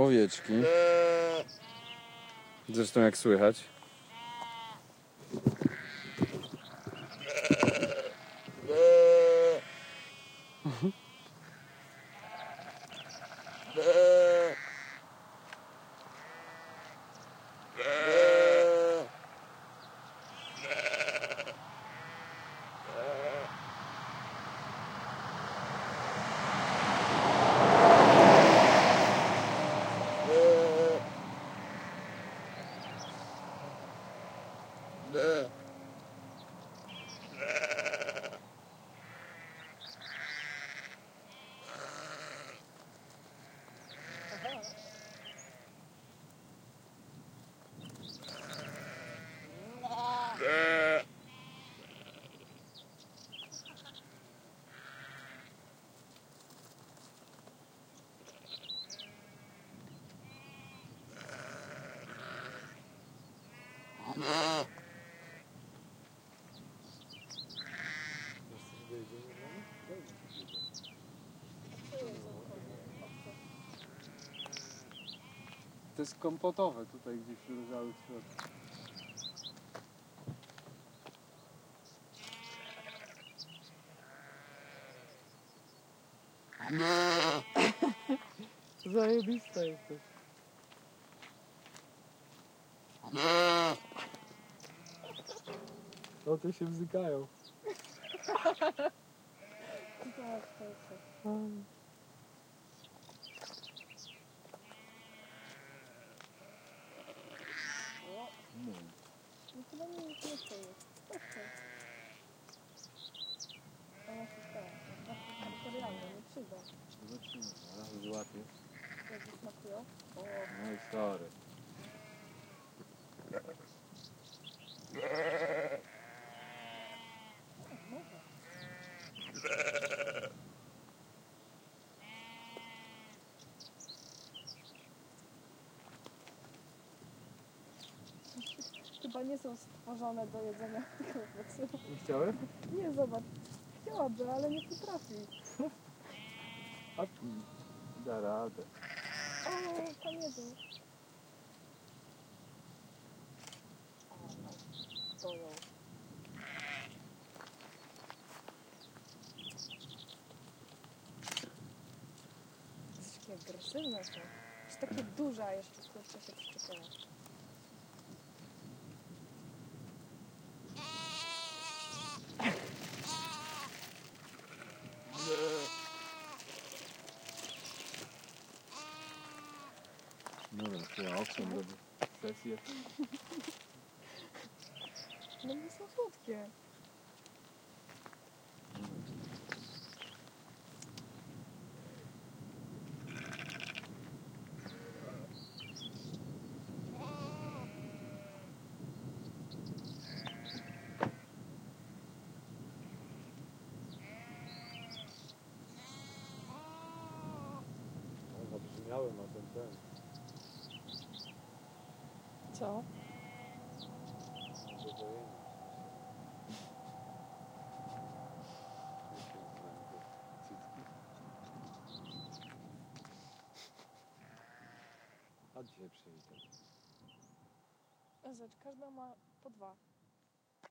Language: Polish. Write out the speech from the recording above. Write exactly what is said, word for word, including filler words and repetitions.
owieczki. Zresztą jak słychać. To jest kompotowe tutaj gdzieś leżały w środku. Zajebista jesteś. O, te się bzykają. No chyba nie jest nie to jest. Okej. Ona się stała. Materialne, nie przyda. Zobaczymy, zaraz złapię. Jak smakują? O. No i sorry. Chyba nie są stworzone do jedzenia tych owoców. Nie chciałem? Nie, zobacz. Chciałaby, ale nie potrafi. A da radę. O, tam jedzą. Stoją. Takie agresywne są. Jest takie duże, a jeszcze kurczę się przyczepiają. No dobra, to ja owszem robię sesję. No nie są słodkie. Zabrzmiały na ten ten. Co? A dzisiaj przyjdę. Zobacz, każda ma po dwa.